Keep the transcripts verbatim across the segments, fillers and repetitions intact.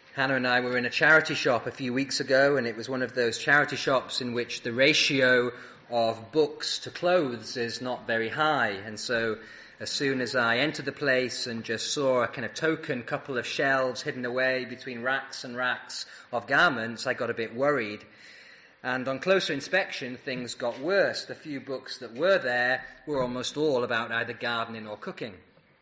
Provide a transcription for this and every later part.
Hannah and I were in a charity shop a few weeks ago, and it was one of those charity shops in which the ratio of books to clothes is not very high. And so as soon as I entered the place and just saw a kind of token couple of shelves hidden away between racks and racks of garments, I got a bit worried. And on closer inspection, things got worse. The few books that were there were almost all about either gardening or cooking.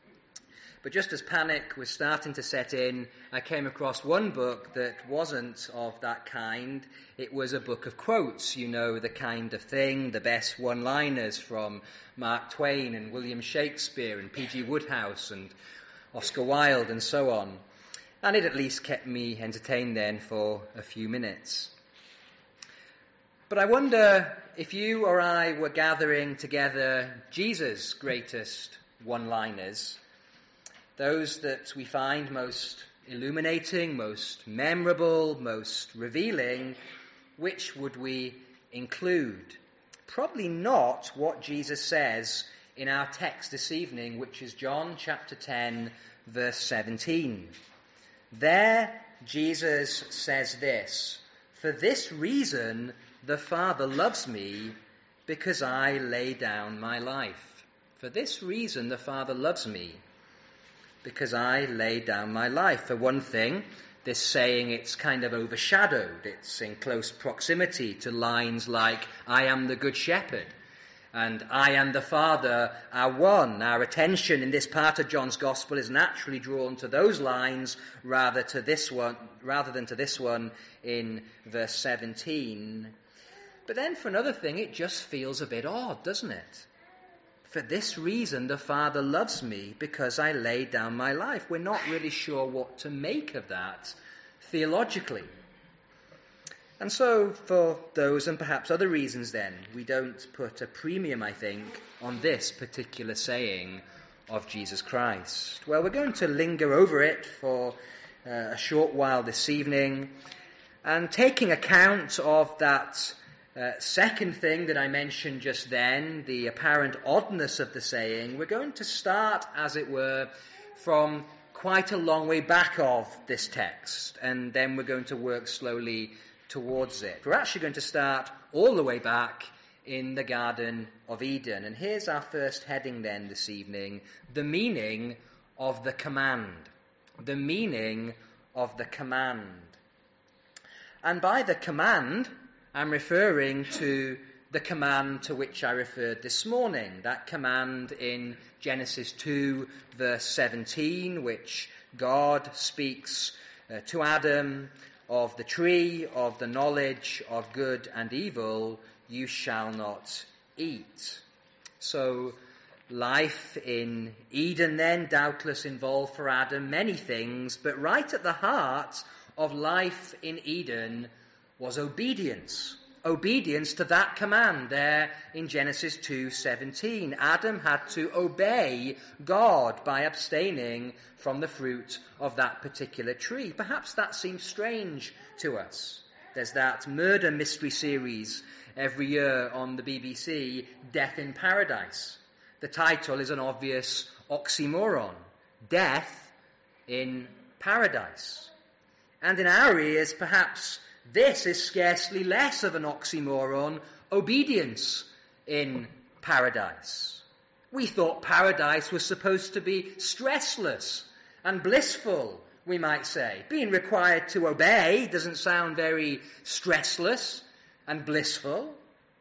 But just as panic was starting to set in, I came across one book that wasn't of that kind. It was a book of quotes, you know, the kind of thing, the best one-liners from Mark Twain and William Shakespeare and P G Wodehouse and Oscar Wilde and so on. And it at least kept me entertained then for a few minutes. But I wonder if you or I were gathering together Jesus' greatest one-liners, those that we find most illuminating, most memorable, most revealing, which would we include? Probably not what Jesus says in our text this evening, which is John chapter ten, verse seventeen. There, Jesus says this, "For this reason the Father loves me, because I lay down my life." For this reason the Father loves me, because I lay down my life. For one thing, this saying, it's kind of overshadowed. It's in close proximity to lines like, "I am the good shepherd," and "I and the Father are one." Our attention in this part of John's Gospel is naturally drawn to those lines rather to this one, rather than to this one in verse seventeen. But then for another thing, it just feels a bit odd, doesn't it? For this reason the Father loves me, because I lay down my life. We're not really sure what to make of that theologically. And so for those and perhaps other reasons then, we don't put a premium, I think, on this particular saying of Jesus Christ. Well, we're going to linger over it for uh, a short while this evening, and taking account of that Uh, second thing that I mentioned just then, the apparent oddness of the saying, we're going to start, as it were, from quite a long way back of this text, and then we're going to work slowly towards it. We're actually going to start all the way back in the Garden of Eden. And here's our first heading then this evening, the meaning of the command. The meaning of the command. And by the command, I'm referring to the command to which I referred this morning, that command in Genesis two, verse seventeen, which God speaks uh, to Adam of the tree of the knowledge of good and evil, you shall not eat. So life in Eden then doubtless involved for Adam many things, but right at the heart of life in Eden was obedience. Obedience to that command there in Genesis two seventeen. Adam had to obey God by abstaining from the fruit of that particular tree. Perhaps that seems strange to us. There's that murder mystery series every year on the B B C, Death in Paradise. The title is an obvious oxymoron. Death in paradise. And in our ears, perhaps this is scarcely less of an oxymoron, obedience in paradise. We thought paradise was supposed to be stressless and blissful, we might say. Being required to obey doesn't sound very stressless and blissful.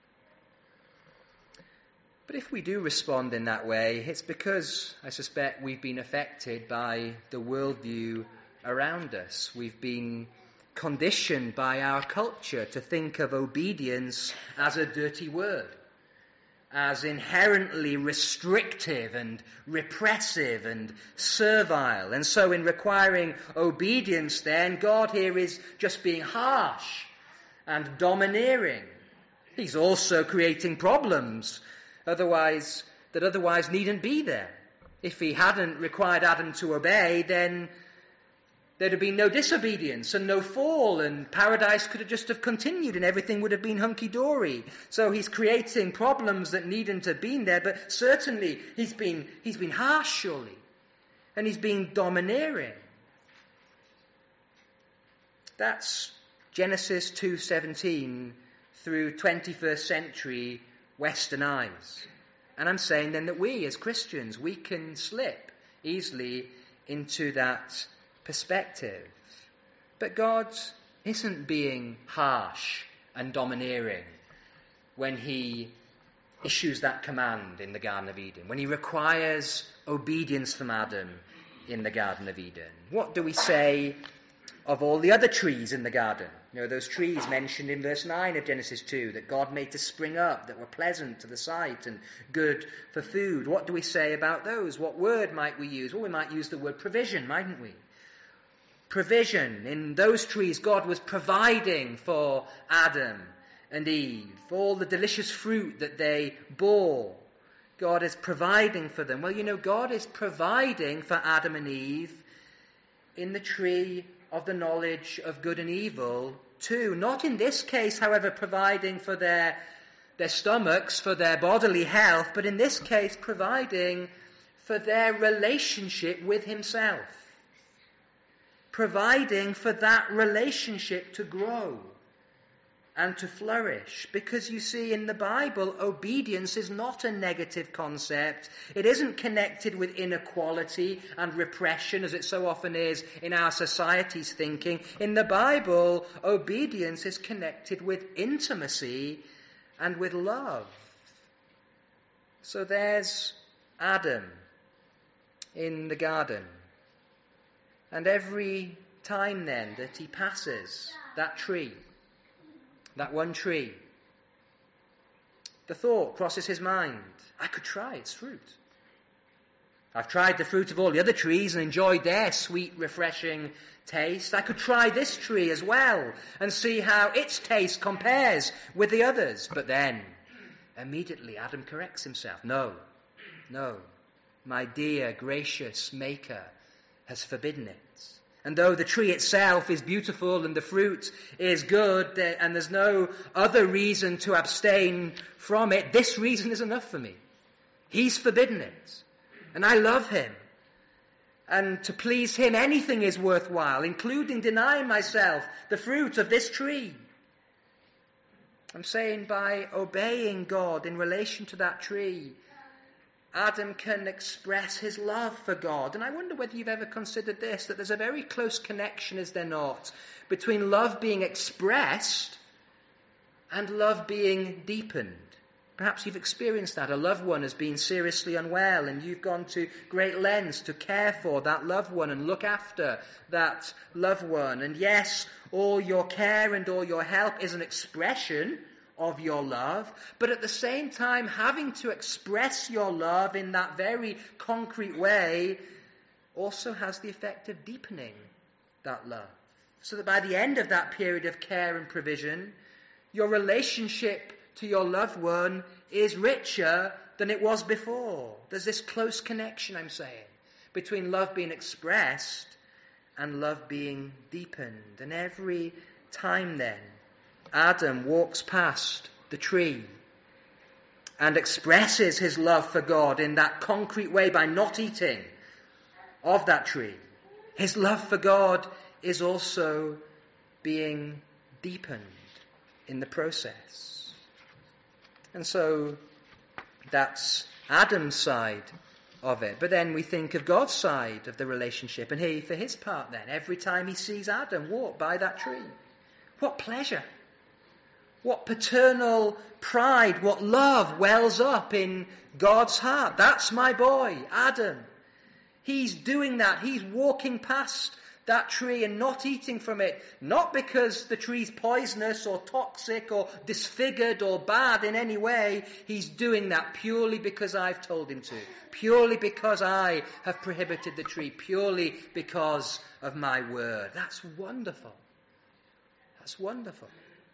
But if we do respond in that way, it's because, I suspect, we've been affected by the worldview around us. We've been conditioned by our culture to think of obedience as a dirty word, as inherently restrictive and repressive and servile. And so in requiring obedience then, God here is just being harsh and domineering. He's also creating problems otherwise that otherwise needn't be there. If he hadn't required Adam to obey, then there'd have been no disobedience and no fall, and paradise could have just have continued and everything would have been hunky-dory. So he's creating problems that needn't have been there, but certainly he's been, he's been harsh, surely, and he's been domineering. That's Genesis two seventeen through twenty-first century Western eyes. And I'm saying then that we as Christians, we can slip easily into that perspective. But God isn't being harsh and domineering when he issues that command in the Garden of Eden, when he requires obedience from Adam in the Garden of Eden. What do we say of all the other trees in the garden? You know, those trees mentioned in verse nine of Genesis two that God made to spring up, that were pleasant to the sight and good for food. What do we say about those? What word might we use? Well, we might use the word provision, mightn't we? Provision. In those trees, God was providing for Adam and Eve, for all the delicious fruit that they bore. God is providing for them. Well, you know, God is providing for Adam and Eve in the tree of the knowledge of good and evil too. Not in this case, however, providing for their, their stomachs, for their bodily health, but in this case providing for their relationship with himself. Providing for that relationship to grow and to flourish. Because you see, in the Bible, obedience is not a negative concept. It isn't connected with inequality and repression, as it so often is in our society's thinking. In the Bible, obedience is connected with intimacy and with love. So there's Adam in the garden. And every time then that he passes that tree, that one tree, the thought crosses his mind, I could try its fruit. I've tried the fruit of all the other trees and enjoyed their sweet, refreshing taste. I could try this tree as well and see how its taste compares with the others. But then, immediately, Adam corrects himself. No, no, my dear, gracious Maker has forbidden it. And though the tree itself is beautiful and the fruit is good and there's no other reason to abstain from it, this reason is enough for me. He's forbidden it. And I love him. And to please him, anything is worthwhile, including denying myself the fruit of this tree. I'm saying by obeying God in relation to that tree, Adam can express his love for God. And I wonder whether you've ever considered this, that there's a very close connection, is there not, between love being expressed and love being deepened. Perhaps you've experienced that. A loved one has been seriously unwell and you've gone to great lengths to care for that loved one and look after that loved one. And yes, all your care and all your help is an expression of your love, but at the same time, having to express your love in that very concrete way also has the effect of deepening that love. So that by the end of that period of care and provision, your relationship to your loved one is richer than it was before. There's this close connection, I'm saying, between love being expressed and love being deepened. And every time then, Adam walks past the tree and expresses his love for God in that concrete way by not eating of that tree. His love for God is also being deepened in the process. And so that's Adam's side of it. But then we think of God's side of the relationship. And he, for his part then, every time he sees Adam walk by that tree, what pleasure! What paternal pride, what love wells up in God's heart. That's my boy, Adam. He's doing that. He's walking past that tree and not eating from it. Not because the tree's poisonous or toxic or disfigured or bad in any way. He's doing that purely because I've told him to. Purely because I have prohibited the tree. Purely because of my word. That's wonderful. That's wonderful.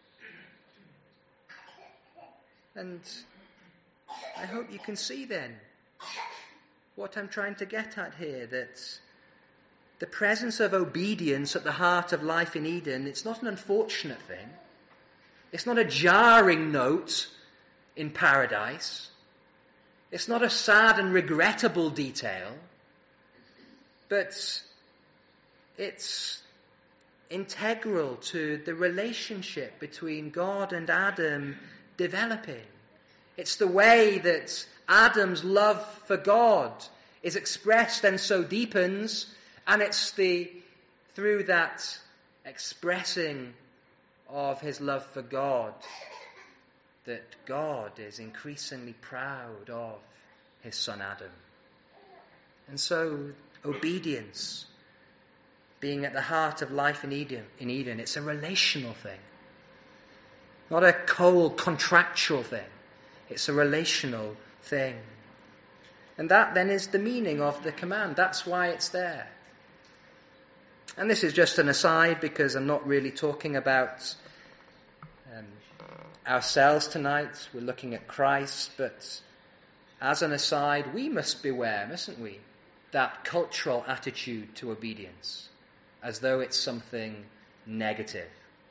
And I hope you can see then what I'm trying to get at here, that the presence of obedience at the heart of life in Eden, it's not an unfortunate thing. It's not a jarring note in paradise. It's not a sad and regrettable detail. But it's integral to the relationship between God and Adam developing. It's the way that Adam's love for God is expressed and so deepens, and it's the through that expressing of his love for God that God is increasingly proud of his son Adam. And so obedience, being at the heart of life in Eden, in Eden, it's a relational thing, not a cold contractual thing. It's a relational thing. And that then is the meaning of the command. That's why it's there. And this is just an aside, because I'm not really talking about um, ourselves tonight. We're looking at Christ. But as an aside, we must beware, mustn't we, that cultural attitude to obedience, as though it's something negative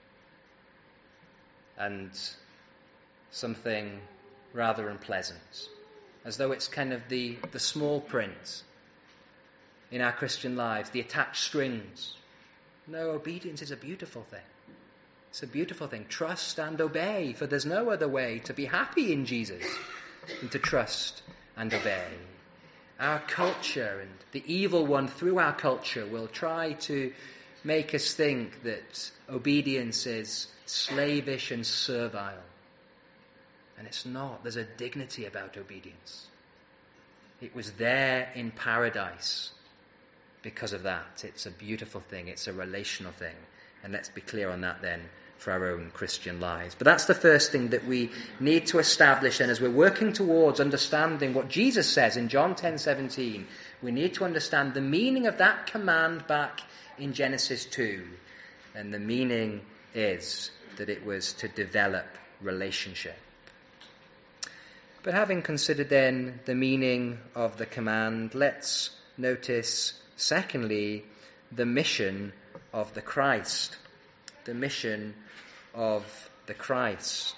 and something rather unpleasant, as though it's kind of the, the small print in our Christian lives, the attached strings. No, obedience is a beautiful thing. It's a beautiful thing. Trust and obey, for there's no other way to be happy in Jesus than to trust and obey. Our culture and the evil one through our culture will try to make us think that obedience is slavish and servile. And it's not. There's a dignity about obedience. It was there in paradise because of that. It's a beautiful thing. It's a relational thing. And let's be clear on that then for our own Christian lives. But that's the first thing that we need to establish. And as we're working towards understanding what Jesus says in John ten seventeen, we need to understand the meaning of that command back in Genesis two. And the meaning is that it was to develop relationship. But having considered then the meaning of the command, let's notice, secondly, the mission of the Christ. The mission of the Christ.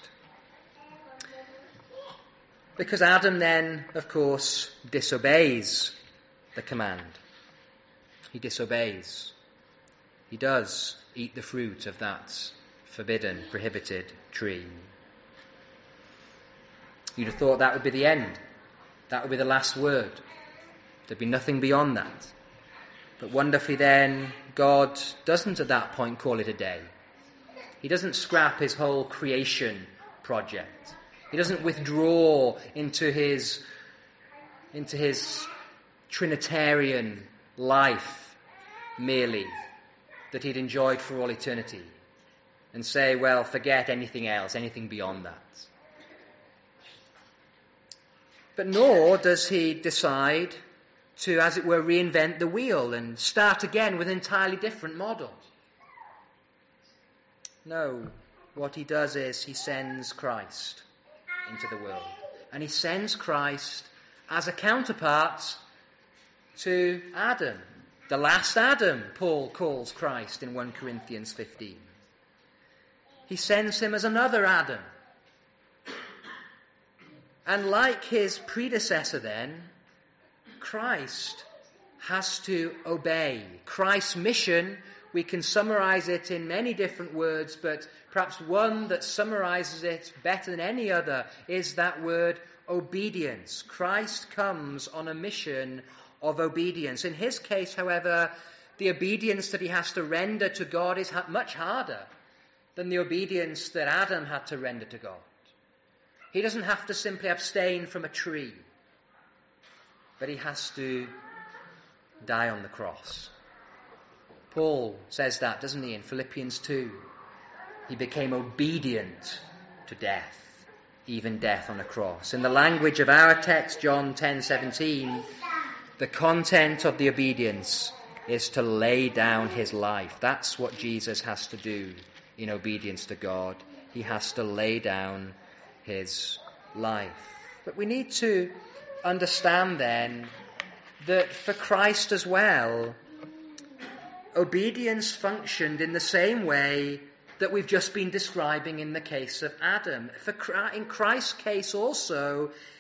Because Adam then, of course, disobeys the command. He disobeys. He does eat the fruit of that forbidden, prohibited tree. You'd have thought that would be the end. That would be the last word. There'd be nothing beyond that. But wonderfully then, God doesn't at that point call it a day. He doesn't scrap his whole creation project. He doesn't withdraw into his, into his Trinitarian life merely that he'd enjoyed for all eternity and say, well, forget anything else, anything beyond that. But nor does he decide to, as it were, reinvent the wheel and start again with an entirely different model. No, what he does is he sends Christ into the world. And he sends Christ as a counterpart to Adam. The last Adam, Paul calls Christ in First Corinthians fifteen. He sends him as another Adam. And like his predecessor then, Christ has to obey. Christ's mission, we can summarize it in many different words, but perhaps one that summarizes it better than any other is that word obedience. Christ comes on a mission of obedience. In his case, however, the obedience that he has to render to God is much harder than the obedience that Adam had to render to God. He doesn't have to simply abstain from a tree, but he has to die on the cross. Paul says that, doesn't he, in Philippians two? He became obedient to death, even death on a cross. In the language of our text, John ten seventeen, the content of the obedience is to lay down his life. That's what Jesus has to do in obedience to God. He has to lay down his life. But we need to understand then that for Christ as well, obedience functioned in the same way that we've just been describing in the case of Adam. For, in Christ's case also,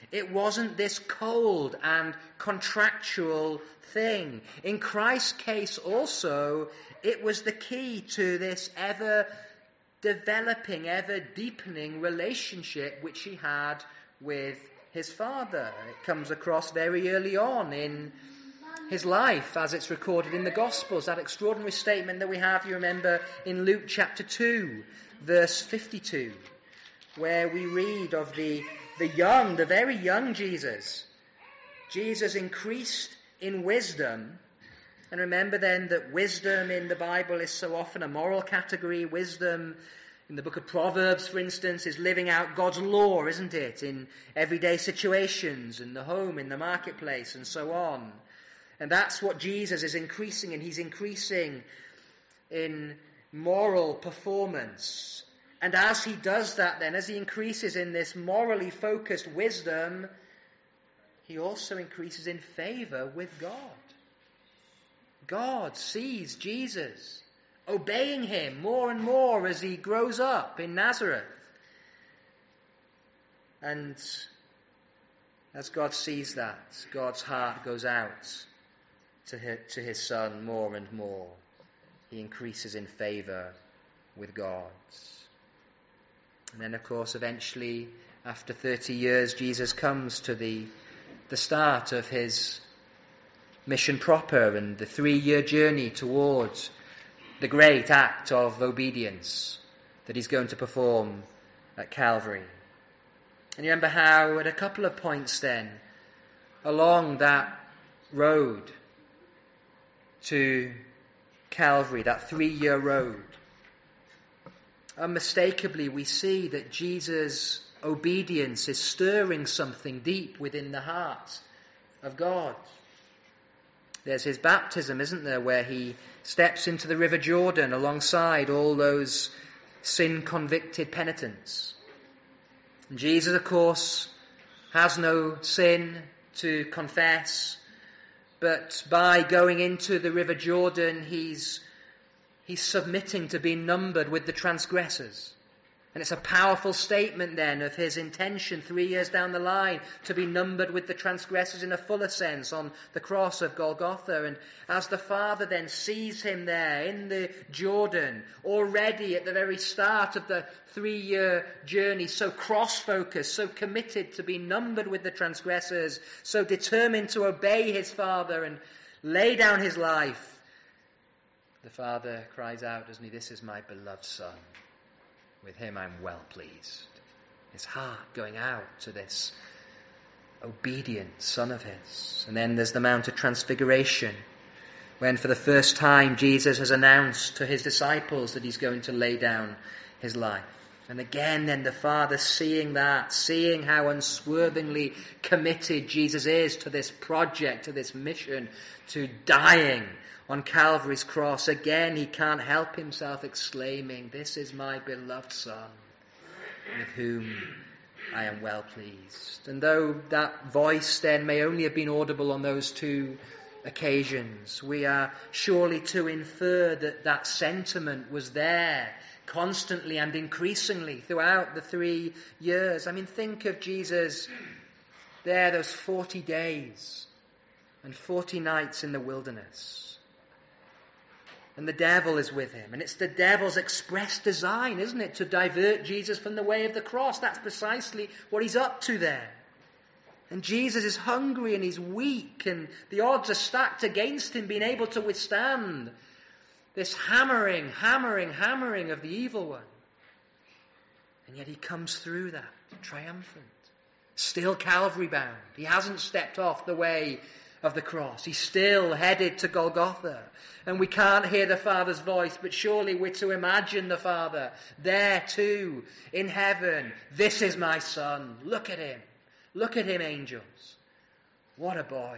It wasn't this cold and contractual thing. In Christ's case also, it was the key to this ever developing, ever deepening relationship which he had with his Father. It comes across very early on in his life, as it's recorded in the Gospels, that extraordinary statement that we have, you remember, in Luke chapter two, verse fifty-two, where we read of the, the young, the very young Jesus. Jesus increased in wisdom. And remember then that wisdom in the Bible is so often a moral category. Wisdom in the book of Proverbs, for instance, is living out God's law, isn't it? In everyday situations, in the home, in the marketplace, and so on. And that's what Jesus is increasing in. He's increasing in moral performance. And as he does that then, as he increases in this morally focused wisdom, he also increases in favor with God. God sees Jesus obeying him more and more as he grows up in Nazareth. And as God sees that, God's heart goes out to his, to his Son more and more. He increases in favor with God. And then, of course, eventually, after thirty years, Jesus comes to the, the start of his mission proper and the three-year journey towards the great act of obedience that he's going to perform at Calvary. And you remember how at a couple of points then, along that road to Calvary, that three-year road, unmistakably we see that Jesus' obedience is stirring something deep within the heart of God. There's his baptism, isn't there, where he steps into the River Jordan alongside all those sin-convicted penitents. And Jesus, of course, has no sin to confess, but by going into the River Jordan, he's, he's submitting to being numbered with the transgressors. And it's a powerful statement then of his intention three years down the line to be numbered with the transgressors in a fuller sense on the cross of Golgotha. And as the Father then sees him there in the Jordan, already at the very start of the three-year journey, so cross-focused, so committed to be numbered with the transgressors, so determined to obey his Father and lay down his life, the Father cries out, doesn't he, "This is my beloved Son. With him I'm well pleased." His heart going out to this obedient Son of his. And then there's the Mount of Transfiguration, when for the first time Jesus has announced to his disciples that he's going to lay down his life. And again then the Father seeing that, seeing how unswervingly committed Jesus is to this project, to this mission, to dying on Calvary's cross, again he can't help himself exclaiming, "This is my beloved Son, with whom I am well pleased." And though that voice then may only have been audible on those two occasions, we are surely to infer that that sentiment was there constantly and increasingly throughout the three years. I mean, think of Jesus there, those forty days and forty nights in the wilderness. And the devil is with him. And it's the devil's express design, isn't it, to divert Jesus from the way of the cross. That's precisely what he's up to there. And Jesus is hungry and he's weak, and the odds are stacked against him being able to withstand this hammering, hammering, hammering of the evil one. And yet he comes through that triumphant, still Calvary bound. He hasn't stepped off the way of the cross. He's still headed to Golgotha. And we can't hear the Father's voice, but surely we're to imagine the Father there too, in heaven. "This is my Son. Look at him. Look at him, angels. What a boy."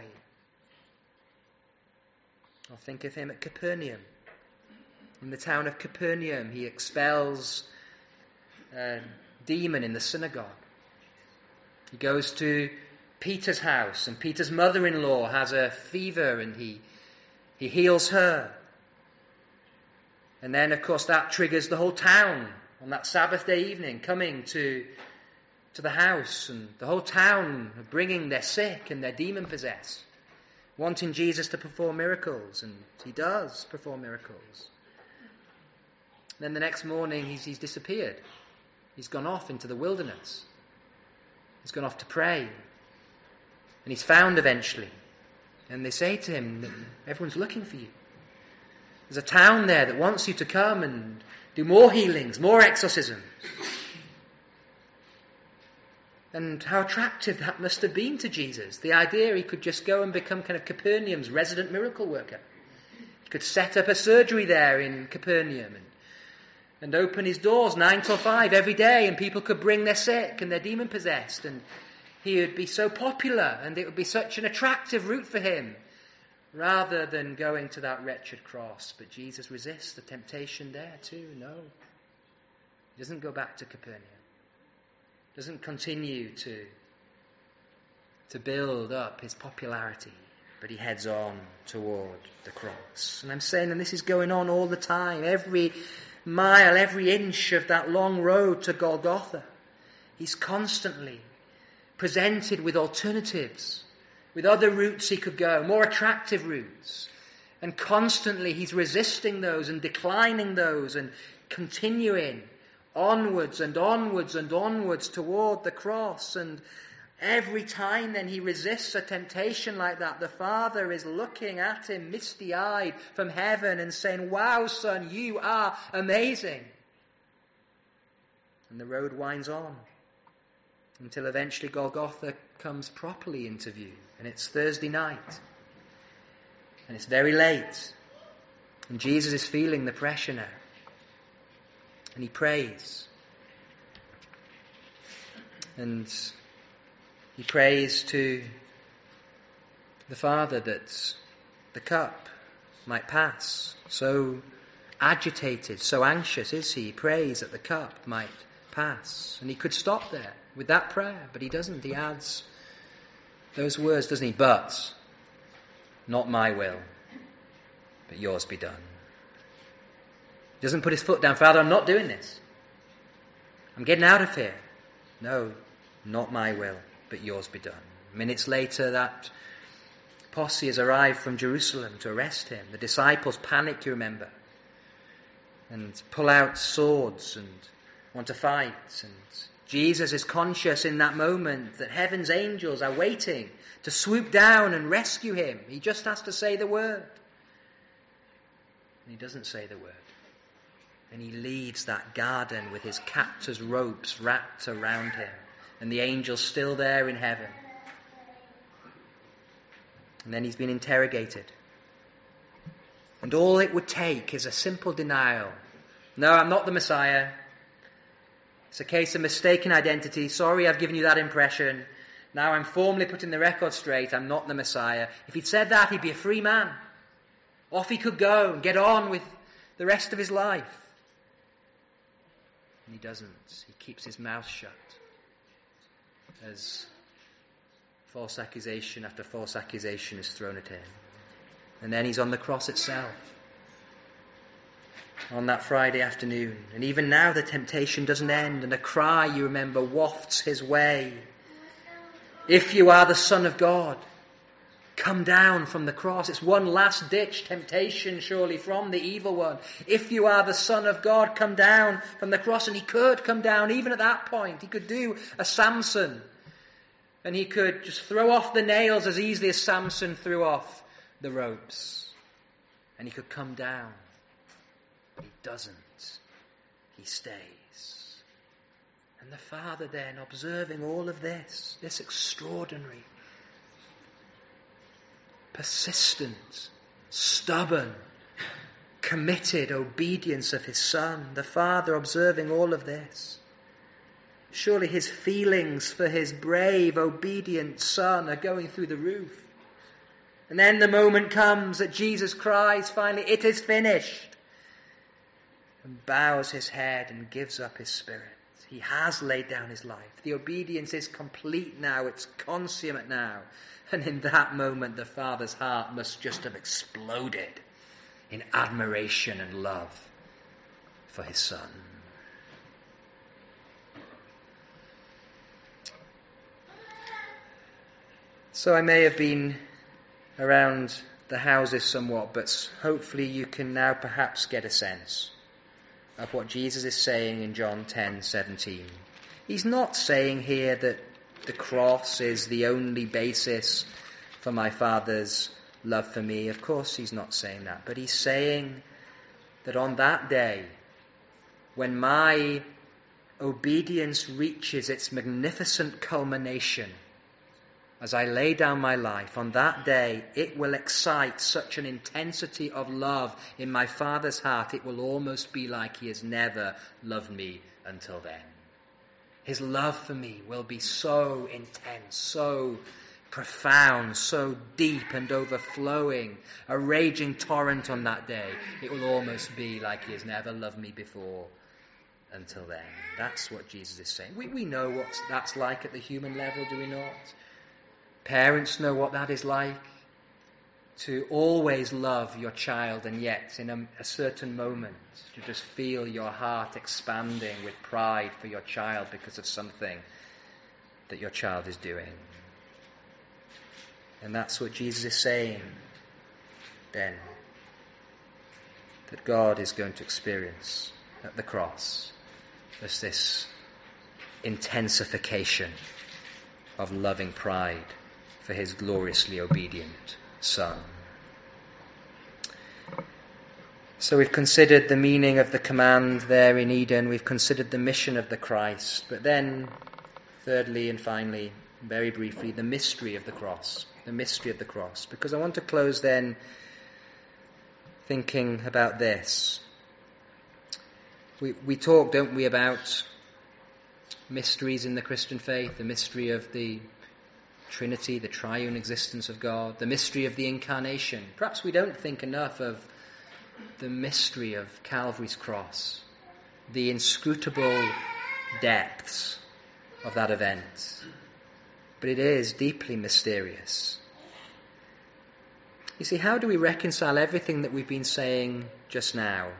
I'll think of him at Capernaum. In the town of Capernaum, he expels a demon in the synagogue. He goes to Peter's house, and Peter's mother-in-law has a fever, and he he heals her. And then, of course, that triggers the whole town on that Sabbath day evening, coming to to the house, and the whole town are bringing their sick and their demon-possessed, wanting Jesus to perform miracles, and he does perform miracles. Then the next morning he's, he's disappeared. He's gone off into the wilderness. He's gone off to pray. And he's found eventually. And they say to him, everyone's looking for you. There's a town there that wants you to come and do more healings, more exorcisms. And how attractive that must have been to Jesus. The idea he could just go and become kind of Capernaum's resident miracle worker. He could set up a surgery there in Capernaum and, and open his doors nine till five every day, and people could bring their sick and their demon-possessed, and he would be so popular, and it would be such an attractive route for him, rather than going to that wretched cross. But Jesus resists the temptation there too. No. He doesn't go back to Capernaum. Doesn't continue to, to build up his popularity, but he heads on toward the cross. And I'm saying, and this is going on all the time, every mile, every inch of that long road to Golgotha, he's constantly presented with alternatives, with other routes he could go, more attractive routes. And constantly he's resisting those and declining those and continuing onwards and onwards and onwards toward the cross. And every time then he resists a temptation like that, the Father is looking at him misty-eyed from heaven and saying, wow, son, you are amazing. And the road winds on until eventually Golgotha comes properly into view. And it's Thursday night. And it's very late. And Jesus is feeling the pressure now. And he prays. And he prays to the Father that the cup might pass. So agitated, so anxious is he. He prays that the cup might pass. And he could stop there with that prayer, but he doesn't. He adds those words, doesn't he? But not my will, but yours be done. He doesn't put his foot down. Father, I'm not doing this. I'm getting out of here. No, not my will, but yours be done. Minutes later, that posse has arrived from Jerusalem to arrest him. The disciples panic, you remember, and pull out swords and want to fight. And Jesus is conscious in that moment that heaven's angels are waiting to swoop down and rescue him. He just has to say the word. And he doesn't say the word. And he leaves that garden with his captor's ropes wrapped around him. And the angel's still there in heaven. And then he's been interrogated. And all it would take is a simple denial. No, I'm not the Messiah. It's a case of mistaken identity. Sorry, I've given you that impression. Now I'm formally putting the record straight. I'm not the Messiah. If he'd said that, he'd be a free man. Off he could go and get on with the rest of his life. And he doesn't. He keeps his mouth shut as false accusation after false accusation is thrown at him. And then he's on the cross itself on that Friday afternoon. And even now the temptation doesn't end, and a cry, you remember, wafts his way. If you are the Son of God, come down from the cross. It's one last ditch temptation, surely, from the evil one. If you are the Son of God, come down from the cross. And he could come down even at that point. He could do a Samson. And he could just throw off the nails as easily as Samson threw off the ropes. And he could come down. But he doesn't. He stays. And the Father then, observing all of this, this extraordinary, persistent, stubborn, committed obedience of his Son, the Father observing all of this, surely his feelings for his brave, obedient Son are going through the roof. And then the moment comes that Jesus cries finally, "It is finished," and bows his head and gives up his spirit. He has laid down his life. The obedience is complete now. It's consummate now. And in that moment, the Father's heart must just have exploded in admiration and love for his Son. So I may have been around the houses somewhat, but hopefully you can now perhaps get a sense of what Jesus is saying in John ten seventeen. He's not saying here that the cross is the only basis for my Father's love for me. Of course he's not saying that, but he's saying that on that day, when my obedience reaches its magnificent culmination, as I lay down my life, on that day it will excite such an intensity of love in my Father's heart, it will almost be like he has never loved me until then. His love for me will be so intense, so profound, so deep and overflowing, a raging torrent on that day. It will almost be like he has never loved me before until then. That's what Jesus is saying. We, we know what that's like at the human level, do we not? Parents know what that is like, to always love your child and yet in a, a certain moment to just feel your heart expanding with pride for your child because of something that your child is doing. And that's what Jesus is saying then, that God is going to experience at the cross. There's this intensification of loving pride for his gloriously obedient Son. So we've considered the meaning of the command there in Eden. We've considered the mission of the Christ. But then, thirdly and finally, very briefly, the mystery of the cross. The mystery of the cross. Because I want to close then thinking about this. We, we talk, don't we, about mysteries in the Christian faith, the mystery of the Trinity, the triune existence of God, the mystery of the incarnation. Perhaps we don't think enough of the mystery of Calvary's cross, the inscrutable depths of that event. But it is deeply mysterious. You see, how do we reconcile everything that we've been saying just now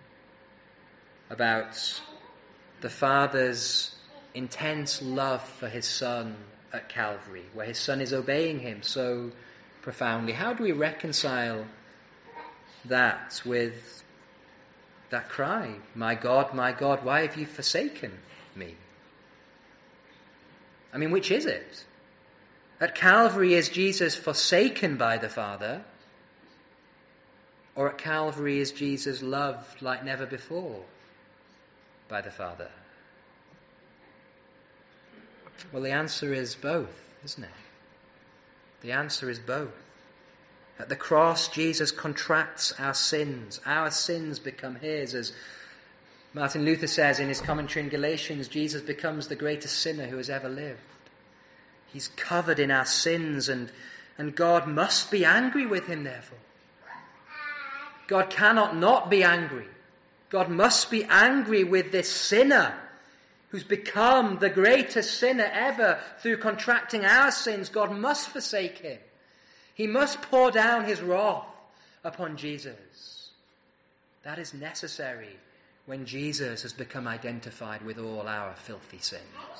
about the Father's intense love for his Son at Calvary, where his Son is obeying him so profoundly? How do we reconcile that with that cry, "My God, my God, why have you forsaken me"? I mean, which is it? At Calvary, is Jesus forsaken by the Father? Or at Calvary, is Jesus loved like never before by the Father? Well, the answer is both, isn't it? The answer is both. At the cross, Jesus contracts our sins. Our sins become his. As Martin Luther says in his commentary in Galatians, Jesus becomes the greatest sinner who has ever lived. He's covered in our sins, and, and God must be angry with him, therefore. God cannot not be angry. God must be angry with this sinner who's become the greatest sinner ever through contracting our sins. God must forsake him. He must pour down his wrath upon Jesus. That is necessary when Jesus has become identified with all our filthy sins.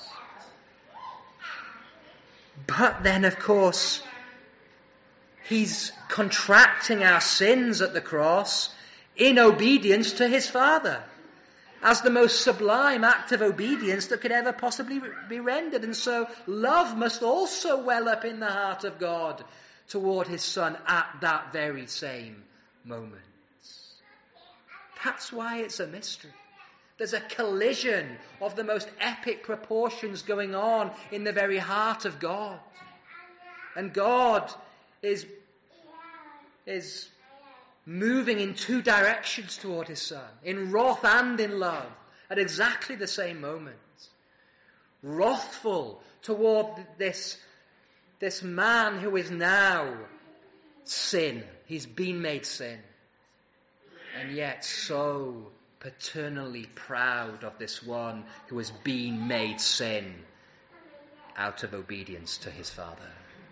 But then, of course, he's contracting our sins at the cross in obedience to his Father, as the most sublime act of obedience that could ever possibly be rendered. And so love must also well up in the heart of God toward his Son at that very same moment. That's why it's a mystery. There's a collision of the most epic proportions going on in the very heart of God. And God is, is moving in two directions toward his Son, in wrath and in love, at exactly the same moment. Wrathful toward this, this man who is now sin. He's been made sin. And yet so paternally proud of this one who has been made sin out of obedience to his Father.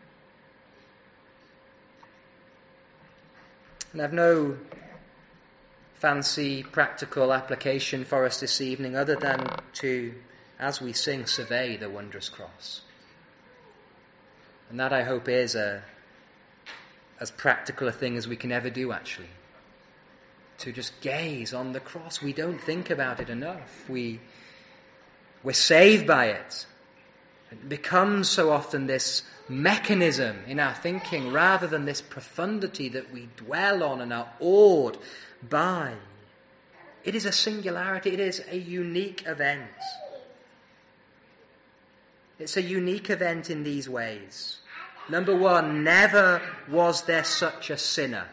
And I've no fancy practical application for us this evening other than to, as we sing, survey the wondrous cross And that, I hope, is a, as practical a thing as we can ever do, actually. To just gaze on the cross. We don't think about it enough. We, we're saved by it. It becomes so often this mechanism in our thinking rather than this profundity that we dwell on and are awed by. It is a singularity. It is a unique event. It's a unique event in these ways. Number one, never was there such a sinner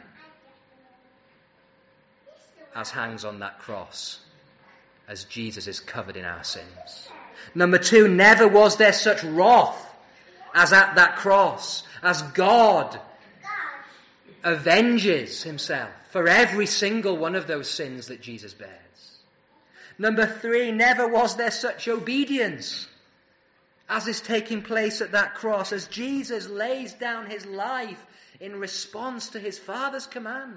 as hangs on that cross, as Jesus is covered in our sins. Number two, never was there such wrath as at that cross, as God avenges himself for every single one of those sins that Jesus bears. Number three, never was there such obedience as is taking place at that cross, as Jesus lays down his life in response to his Father's command.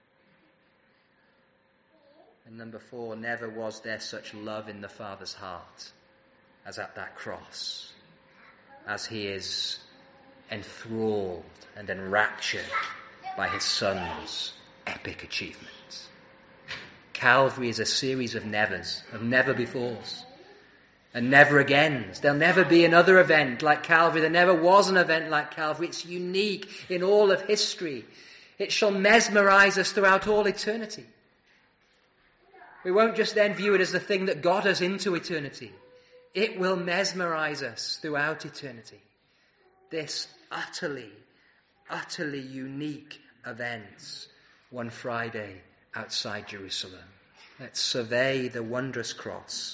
And number four, never was there such love in the Father's heart as at that cross, as he is enthralled and enraptured by his Son's epic achievement. Calvary is a series of nevers, of never-befores, and never-agains. There'll never be another event like Calvary. There never was an event like Calvary. It's unique in all of history. It shall mesmerize us throughout all eternity. We won't just then view it as the thing that got us into eternity. It will mesmerize us throughout eternity. This utterly, utterly unique event, one Friday outside Jerusalem. Let's survey the wondrous cross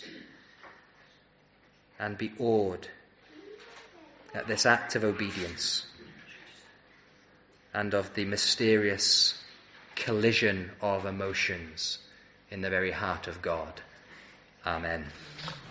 and be awed at this act of obedience and of the mysterious collision of emotions in the very heart of God. Amen.